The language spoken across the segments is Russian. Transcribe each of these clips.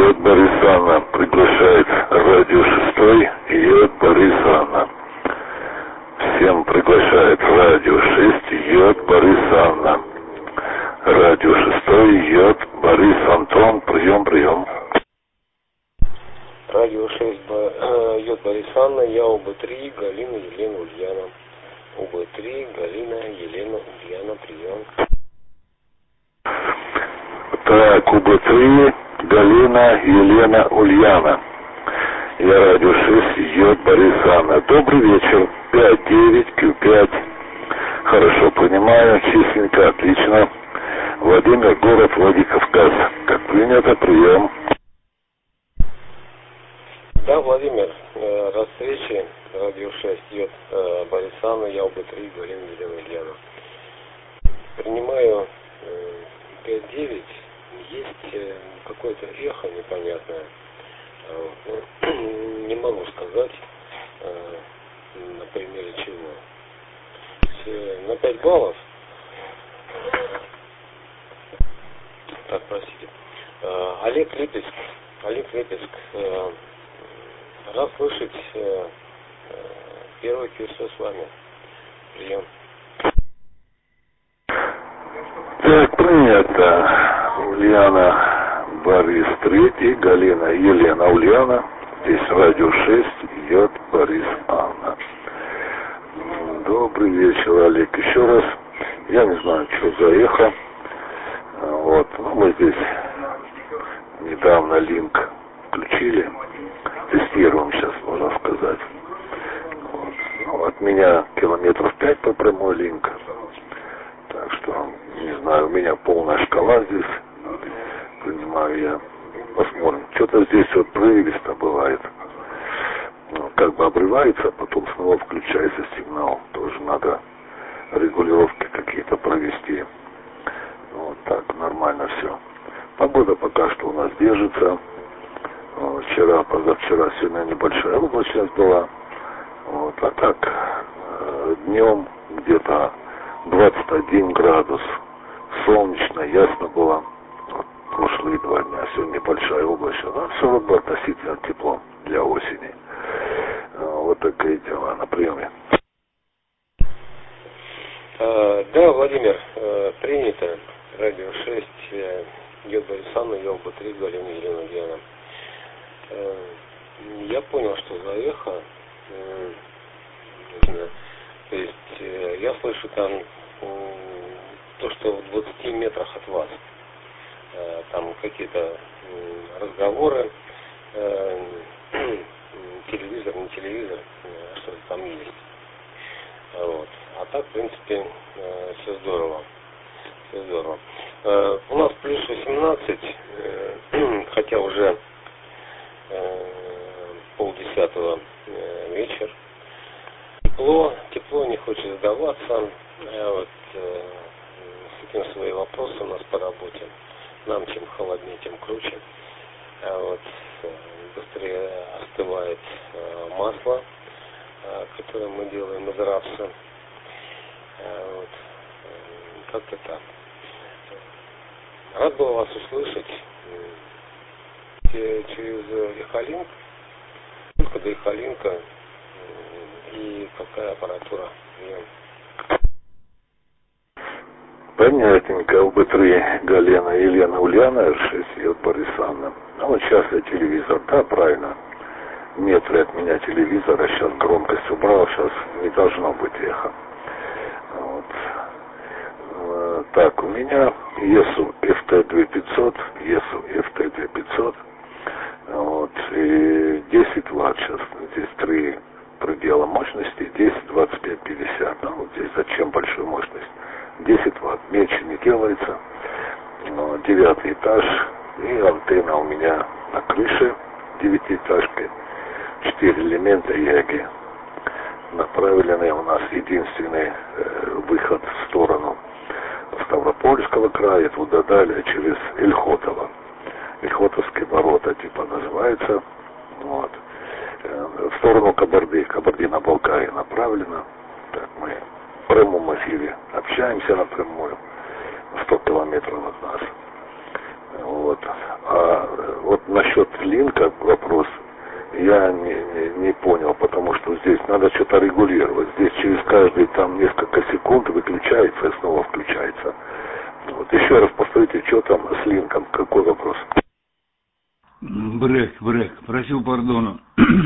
Йод Борисовна приглашает радио 6, Йод Борисовна. Всем приглашает радио 6, Йод Борисовна. Радио 6, Йод Борис Антон, прием. Радио 6, Йод Борисовна, я УБ3, Галина, Елена, Ульяна. УБ3, Галина, Елена, Ульяна, прием. Так, УБ3, Галина, Елена, Ульяна. Я радио 6, Йод Борисовна. Добрый вечер. 5-9, Q5. Хорошо понимаю, чистенько, отлично. Владимир, город Владикавказ. Как принято, прием. Да, Владимир, рад встрече. Радио 6, Йод Борисовна, я УБ3, Галина, Елена, Ульяна. Принимаю 5-9. Есть какое-то эхо непонятное. Не могу сказать, на примере чего. На 5 баллов. Так, простите. Олег Липецк. Рад слышать первый QSO с вами. Прием. Так, принято. Ульяна, Борис 3, Галина, Елена, Ульяна. Здесь радио 6, Йод Борис Анна. Добрый вечер, Олег. Еще раз. Я не знаю, что за эхо. Вот. Мы здесь недавно линк включили. Тестируем сейчас, можно сказать. Вот. Ну, от меня километров 5 по прямой линк. Так что, не знаю, у меня полная шкала здесь. Понимаю я. Посмотрим. Что-то здесь вот прерывисто бывает. Ну, как бы обрывается, а потом снова включается сигнал. Тоже надо регулировки какие-то провести. Вот так, нормально все. Погода пока что у нас держится. Вчера, позавчера, сегодня небольшая облачность была. Вот, а так, днем где-то 21 градус. Солнечно, ясно было. Вот, прошлые 2 дня. Сегодня небольшая облачность. Но все равно относительно тепло для осени. Вот такие дела на приеме. Да, Владимир, принято. Радио 6, Йод Борисовна, я УБ3, Галина, Елена, Ульяна. Я понял, что за эхо. То есть я слышу там то, что в 20 метрах от вас. Там какие-то разговоры, телевизор, не телевизор, что-то там есть. Вот. А так, в принципе, все здорово. Все здорово. У нас плюс 18, хотя уже 9:30 вечер. Тепло, не хочет сдаваться. Вот, с этим свои вопросы у нас по работе. Нам чем холоднее, тем круче. Вот, быстрее остывает масло, которое мы делаем из рапса. Вот, как-то так. Рад был вас услышать через Эхолинк. Сколько до Эхолинка и какая аппаратура? Понятненько. УБ3, Галина, Елена, Ульяна, R6, Йод Борисовна. Ну вот сейчас я телевизор. Да, правильно. Метры от меня телевизора. Сейчас громкость убрал. Сейчас не должно быть эхо. Вот. Так, у меня ESU FT2500, вот, и 10 Вт сейчас, здесь 3 предела мощности, 10, 25, 50, ну, вот здесь зачем большую мощность, 10 Вт, меньше не делается, 9 этаж, и антенна у меня на крыше 9-этажки, 4 элемента Яги, направлены у нас единственный выход в сторону Ставропольского края, туда далее, через Ильхотово. Ильхотовские ворота, типа, называется. Вот. В сторону Кабардино-Балкарии направлено. Так, мы в прямом эфире общаемся напрямую. 100 километров от нас. Вот. А вот насчет линка вопрос. Я не понял, потому что здесь надо что-то регулировать. Здесь через каждые там несколько секунд выключается и снова включается. Вот еще раз повторите, что там с линком, какой вопрос? Брек, просил пардона.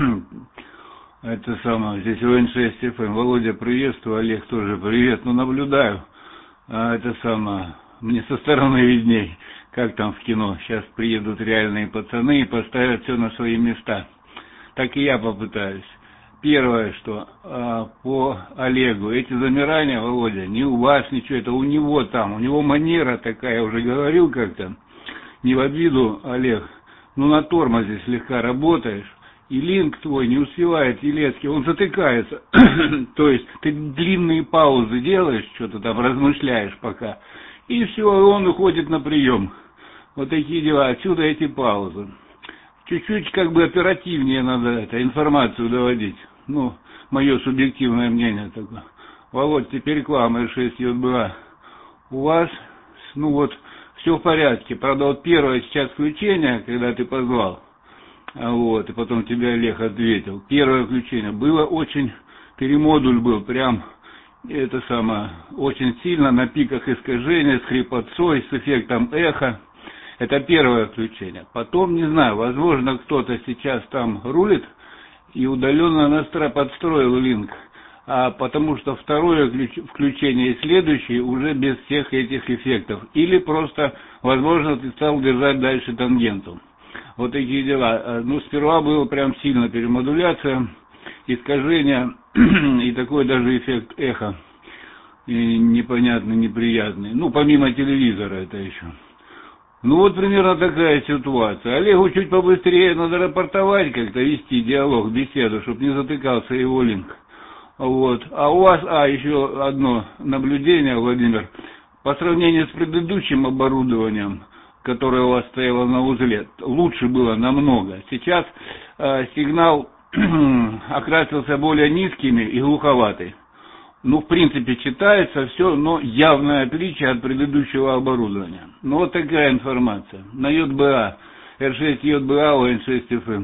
Это самое, здесь ОН6 ФМ. Володя, приветствую, Олег тоже привет. Ну, наблюдаю. Это самое, мне со стороны видней, как там в кино. Сейчас приедут реальные пацаны и поставят все на свои места. Так и я попытаюсь. Первое, что по Олегу, эти замирания, Володя, не у вас ничего, это у него там, у него манера такая, я уже говорил как-то, не в обиду, Олег, ну на тормозе слегка работаешь, и линк твой не успевает, Елецкий, он затыкается, то есть ты длинные паузы делаешь, что-то там размышляешь пока, и все, он уходит на прием. Вот такие дела, отсюда эти паузы. Чуть-чуть как бы оперативнее надо информацию доводить. Ну, мое субъективное мнение такое. Володь, теперь к вам, R6 ЮТБА. У вас, ну вот, все в порядке. Правда, вот первое сейчас включение, когда ты позвал, вот, и потом тебе Олег ответил. Первое включение было очень, перемодуль был прям, это самое, очень сильно на пиках искажения, с хрипотцой, с эффектом эхо. Это первое включение. Потом, не знаю, возможно, кто-то сейчас там рулит и удаленно подстроил линк, потому что второе включение и следующее уже без всех этих эффектов. Или просто, возможно, ты стал держать дальше тангенту. Вот такие дела. Ну, сперва было прям сильно перемодуляция, искажение и такой даже эффект эхо. И непонятный, неприятный. Ну, помимо телевизора это еще. Ну вот примерно такая ситуация. Олегу чуть побыстрее надо рапортовать, как-то вести диалог, беседу, чтобы не затыкался его линк. Вот. А у вас, еще одно наблюдение, Владимир. По сравнению с предыдущим оборудованием, которое у вас стояло на узле, лучше было намного. Сейчас сигнал окрасился более низкими и глуховатый. Ну, в принципе, читается все, но явное отличие от предыдущего оборудования. Ну, вот такая информация. На ЮТБА, R6 ЮТБА, ОН6 ФМ.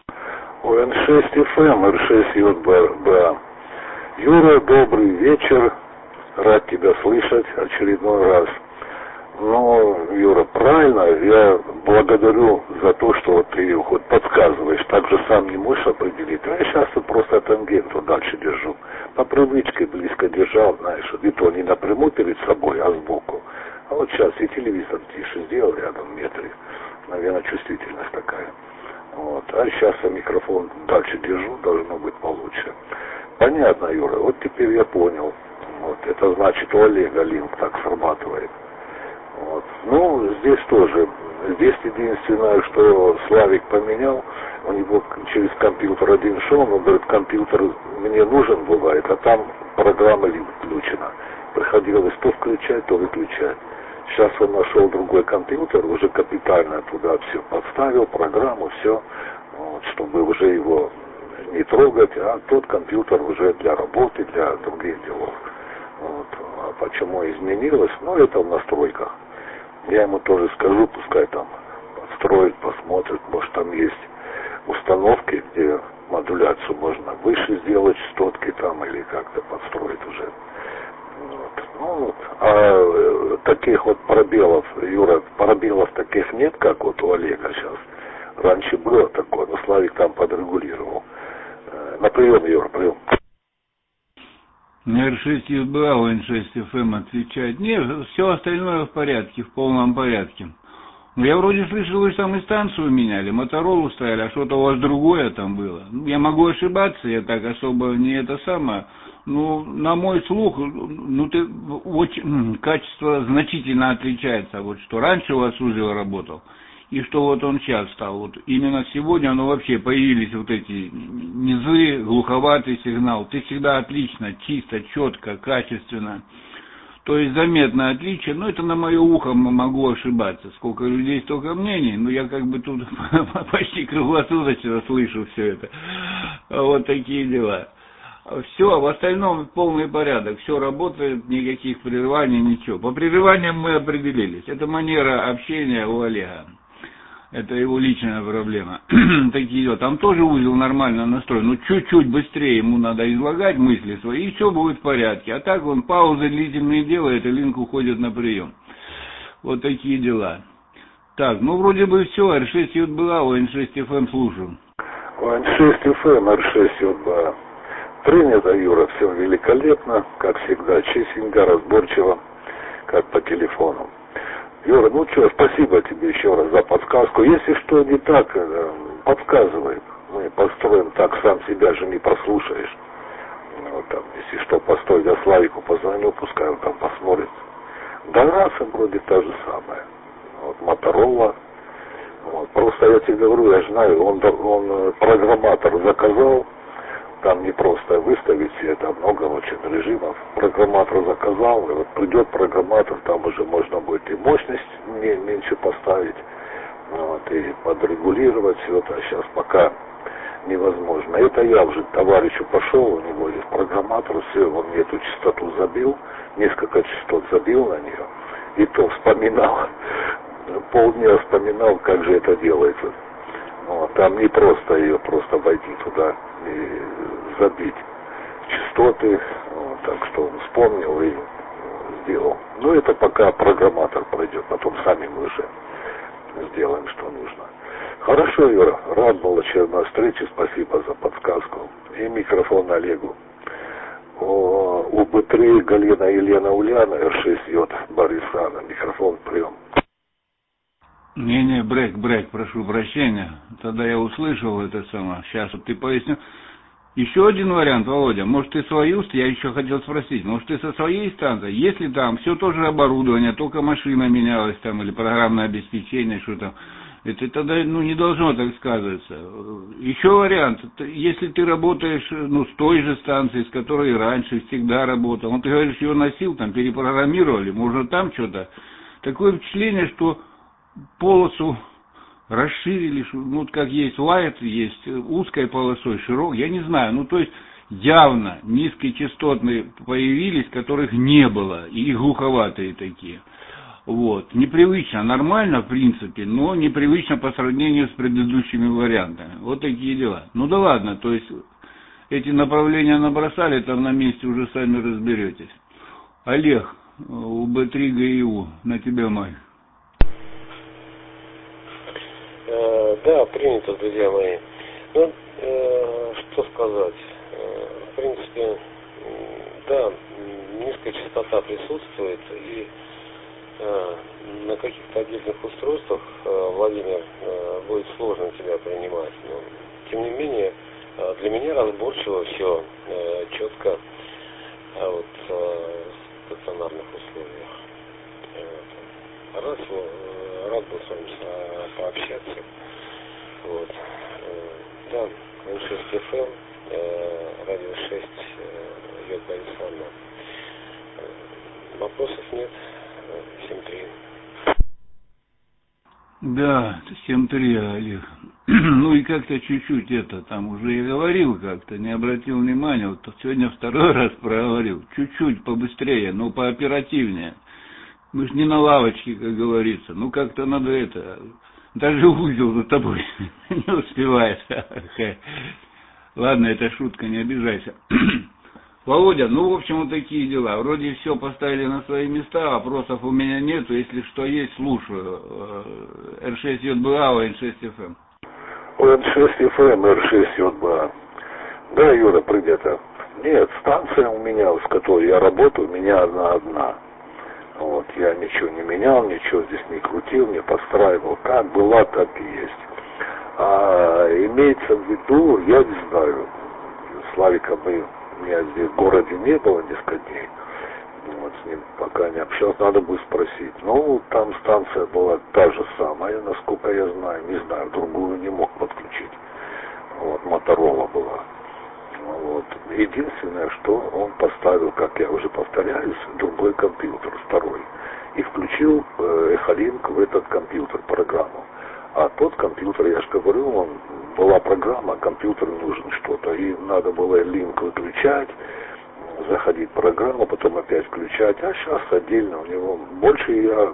ОН6 ФМ, R6 ЮТБА. Юра, добрый вечер. Рад тебя слышать очередной раз. Ну, Юра, правильно, я благодарю за то, что вот ты хоть подсказываешь, так же сам не можешь определить. А я сейчас вот просто тангенту дальше держу. По привычке близко держал, знаешь, и то не напрямую перед собой, а сбоку. А вот сейчас и телевизор тише сделал рядом в метре. Наверное, чувствительность такая. Вот. А сейчас я микрофон дальше держу, должно быть получше. Понятно, Юра, вот теперь я понял. Вот. Это значит, у Олега линк так срабатывает. Вот. Ну, здесь тоже. Здесь единственное, что Славик поменял, у него через компьютер один шел, но, говорит, компьютер мне нужен бывает, а там программа включена. Приходилось то включать, то выключать. Сейчас он нашел другой компьютер, уже капитально туда все подставил, программу, все, вот, чтобы уже его не трогать, а тот компьютер уже для работы, для других делов. Вот. А почему изменилось? Ну, это в настройках. Я ему тоже скажу, пускай там подстроит, посмотрит, может там есть установки, где модуляцию можно выше сделать, частотки там, или как-то подстроить уже. Вот. Ну, вот. А таких вот пробелов, Юра, пробелов таких нет, как вот у Олега сейчас. Раньше было такое, но Славик там подрегулировал. На прием, Юра, прием. R6 ЮТБА, ОН6 ФМ отвечает. Нет, все остальное в порядке, в полном порядке. Ну, я вроде слышал, вы там и станцию меняли, Моторолу ставили, а что-то у вас другое там было. Я могу ошибаться, я так особо не это самое. Ну, на мой слух, ну, ты очень, качество значительно отличается. Вот что раньше у вас узел работал, и что вот он сейчас стал. Вот именно сегодня, ну, вообще появились вот эти низы, глуховатый сигнал. Ты всегда отлично, чисто, четко, качественно. То есть заметное отличие, но это на мое ухо могу ошибаться. Сколько людей, столько мнений, но я как бы тут почти круглосуточно слышу все это. Вот такие дела. Все, в остальном полный порядок, все работает, никаких прерываний, ничего. По прерываниям мы определились. Это манера общения у Олега. Это его личная проблема. Такие, там тоже узел нормально настроен. Но чуть-чуть быстрее ему надо излагать мысли свои, и все будет в порядке. А так он паузы длительные делает, и линк уходит на прием. Вот такие дела. Так, ну вроде бы все. R6 ЮТБА, N6 FM слушаю. N6 FM, R6 ЮТБА. Принято, Юра, все великолепно, как всегда, чистенько, разборчиво, как по телефону. Юра, ну что, спасибо тебе еще раз за подсказку. Если что не так, подсказывай. Мы построим так, сам себя же не прослушаешь. Вот там, если что, постой, я Славику позвоню, пускай он там посмотрит. Да раз им вроде та же самая. Вот Моторола. Вот. Просто я тебе говорю, я знаю, он программатор заказал. Там не просто выставить все это, много очень режимов. Программатор заказал, и вот придет программатор, там уже можно будет и мощность меньше поставить, вот, и подрегулировать все это. Сейчас пока невозможно. Это я уже товарищу пошел, у него есть программатор, все, он мне эту частоту забил, несколько частот забил на нее, и то вспоминал, полдня вспоминал, как же это делается. Вот, там не просто ее просто войти туда и забить частоты, вот, так что он вспомнил и сделал. Но это пока программатор пройдет, потом сами мы уже сделаем, что нужно. Хорошо, Юра, рад был очередной встрече, спасибо за подсказку. И микрофон Олегу. У Б3 Галина Елена Ульяна, R6 Йод Борисана, микрофон прием. Не, брейк, прошу прощения. Тогда я услышал это самое. Сейчас вот ты поясню. Еще один вариант, Володя. Может, ты свою, я еще хотел спросить, может, ты со своей станции, если там все тоже оборудование, только машина менялась там, или программное обеспечение, что там, это тогда, не должно так сказываться. Еще вариант, если ты работаешь, с той же станцией, с которой раньше всегда работал, ты говоришь, ее носил, там, перепрограммировали, может, там что-то. Такое впечатление, что полосу расширили, как есть лайт, есть узкой полосой, широкой, я не знаю, то есть явно низкочастотные появились, которых не было, и глуховатые такие. Вот, непривычно, нормально в принципе, но непривычно по сравнению с предыдущими вариантами. Вот такие дела. Да ладно, то есть эти направления набросали, там на месте уже сами разберетесь. Олег, у Б3 ГИУ, на тебя май. Да, принято, друзья мои. Что сказать? В принципе, да, низкая частота присутствует, и на каких-то отдельных устройствах, Владимир, будет сложно тебя принимать. Но, тем не менее, для меня разборчиво все четко в стационарных условиях. Рад был с вами пообщаться. Вот. Да, N6 FM, радио 6, Йод Борисовна. Вопросов нет. 7-3. Да, 7-3, Олег. И как-то чуть-чуть там уже я говорил как-то, не обратил внимания, вот сегодня второй раз проговорил, чуть-чуть побыстрее, но пооперативнее. Мы ж не на лавочке, как говорится, как-то надо даже узел за тобой не успеваешь. Ладно, это шутка, не обижайся. Володя, в общем, вот такие дела. Вроде все поставили на свои места, вопросов у меня нету. Если что есть, слушаю. R6 ЮТБА, N6 FM. N6 FM, R6 ЮТБА. Да, Юра, принято. Нет, станция у меня, с которой я работаю, у меня одна. Вот, я ничего не менял, ничего здесь не крутил, не подстраивал. Как была, так и есть. А имеется в виду, я не знаю, Славика меня здесь в городе не было несколько дней. Вот, с ним пока не общался, надо будет спросить. Там станция была та же самая, насколько я знаю, не знаю, другую не мог подключить. Вот, Моторола была. Вот. Единственное, что он поставил, как я уже повторяюсь, другой компьютер, второй. И включил Эхолинк в этот компьютер, программу. А тот компьютер, я же говорю, была программа, компьютеру нужно что-то. И надо было линк выключать, заходить в программу, потом опять включать. А сейчас отдельно у него больше я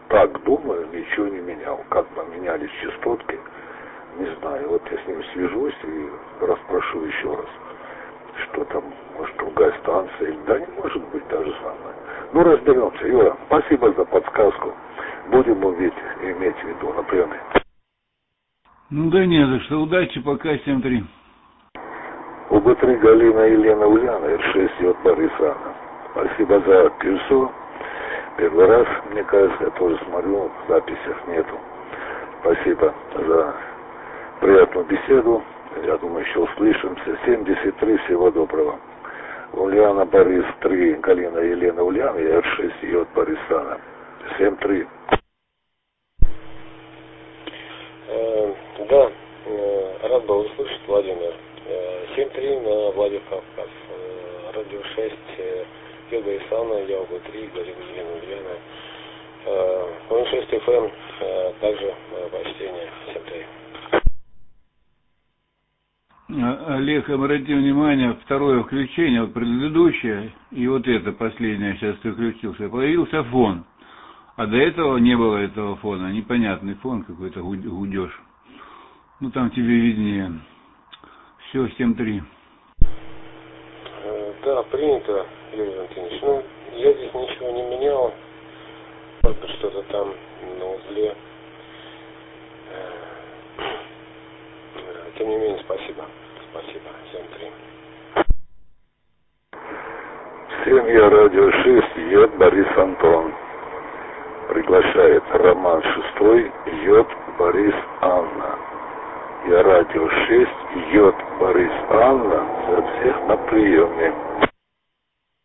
так думаю, ничего не менял. Как поменялись частотки, не знаю. Вот я с ним свяжусь и расспрошу еще раз, что там, может, другая станция, да не может быть та же самая. Ну, разберемся. Юра, спасибо за подсказку. Будем иметь в виду на приеме. Ну да не за что. Удачи, пока, 7-3. УБ-3 Галина Елена Ульяна, Р6 Йод Борис Анна. Спасибо за письмо. Первый раз, мне кажется, я тоже смотрю, в записях нету. Спасибо за приятную беседу. Я думаю, еще услышимся. 73, всего доброго. Ульяна Борис 3, Галина Елена Ульяна, я Р6 Йод Борис Анна. 7-3. Да, рад был услышать, Владимир. 7-3 на Владикавказ. Радио 6, Йога Исана, я УБ-3, Галина Елена Ульяна. ОН6 ФМ, также почтение. 7-3. Олег, обрати внимание, второе включение, вот предыдущее, и вот это последнее, сейчас ты включился, появился фон. А до этого не было этого фона, непонятный фон какой-то, гудеж. Ну там тебе виднее. Все, 7-3. Да, принято, Юрий Валентинович. Ну, я здесь ничего не менял. Может быть, что-то там на узле. Тем не менее, спасибо. Спасибо. 7-3. Семья Радио 6, Йод Борис Антон. Приглашает Роман 6, Йод Борис Анна. Я Радио 6, Йод Борис Анна. За всех на приеме.